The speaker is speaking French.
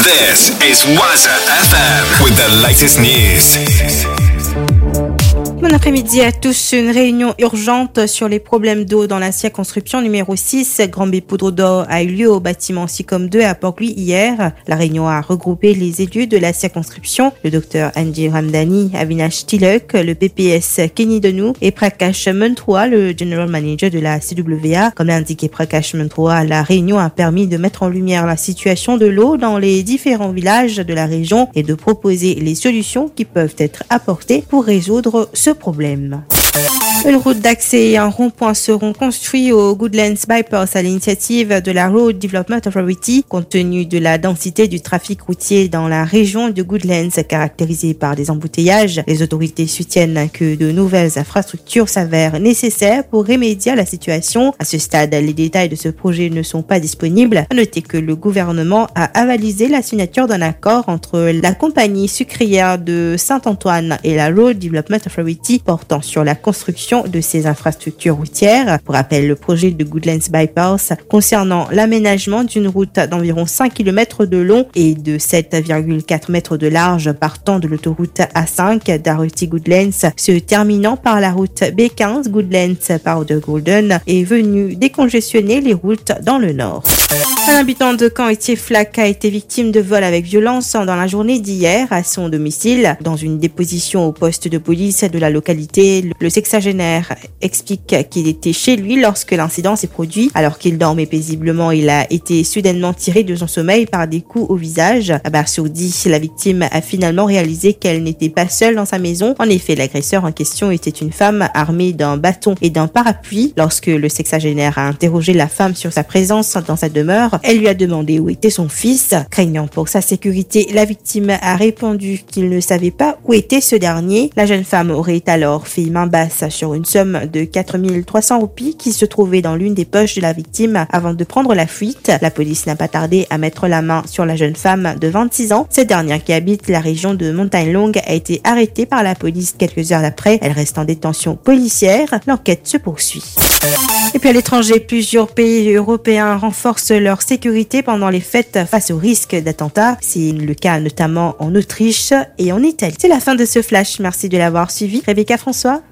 This is Waza FM with the latest news. Bon après-midi à tous. Une réunion urgente sur les problèmes d'eau dans la circonscription numéro 6, Granby Poudre d'Or, a eu lieu au bâtiment SICOM 2 à Port-Louis hier. La réunion a regroupé les élus de la circonscription, le Dr Andy Ramdani, Avinash Tilak, le PPS Kenny Denou et Prakash Muntroa, le General Manager de la CWA. Comme l'a indiqué Prakash Muntroa, la réunion a permis de mettre en lumière la situation de l'eau dans les différents villages de la région et de proposer les solutions qui peuvent être apportées pour résoudre ce problème. Une route d'accès et un rond-point seront construits au Goodlands Bypass à l'initiative de la Road Development Authority, compte tenu de la densité du trafic routier dans la région de Goodlands, caractérisée par des embouteillages. Les autorités soutiennent que de nouvelles infrastructures s'avèrent nécessaires pour remédier à la situation. À ce stade, les détails de ce projet ne sont pas disponibles. À noter que le gouvernement a avalisé la signature d'un accord entre la compagnie sucrière de Saint-Antoine et la Road Development Authority portant sur la construction de ces infrastructures routières. Pour rappel, le projet de Goodlands Bypass concernant l'aménagement d'une route d'environ 5 km de long et de 7,4 mètres de large partant de l'autoroute A5 d'Arrowty Goodlands, se terminant par la route B15 Goodlands Powder Golden, est venu décongestionner les routes dans le nord. Un habitant de Caen-Étier-Flac a été victime de vol avec violence dans la journée d'hier à son domicile. Dans une déposition au poste de police de la localité, le sexagénaire explique qu'il était chez lui lorsque l'incident s'est produit. Alors qu'il dormait paisiblement, il a été soudainement tiré de son sommeil par des coups au visage. Abasourdi, la victime a finalement réalisé qu'elle n'était pas seule dans sa maison. En effet, l'agresseur en question était une femme armée d'un bâton et d'un parapluie. Lorsque le sexagénaire a interrogé la femme sur sa présence dans sa demeure, elle lui a demandé où était son fils. Craignant pour sa sécurité, la victime a répondu qu'il ne savait pas où était ce dernier. La jeune femme aurait alors fait main basse sur une somme de 4300 roupies qui se trouvait dans l'une des poches de la victime avant de prendre la fuite. La police n'a pas tardé à mettre la main sur la jeune femme de 26 ans. Cette dernière, qui habite la région de Montagne Longue, a été arrêtée par la police quelques heures après. Elle reste en détention policière. L'enquête se poursuit. Et puis à l'étranger, plusieurs pays européens renforcent leur sécurité pendant les fêtes face au risque d'attentats. C'est le cas notamment en Autriche et en Italie. C'est la fin de ce flash. Merci de l'avoir suivi. Rebecca François.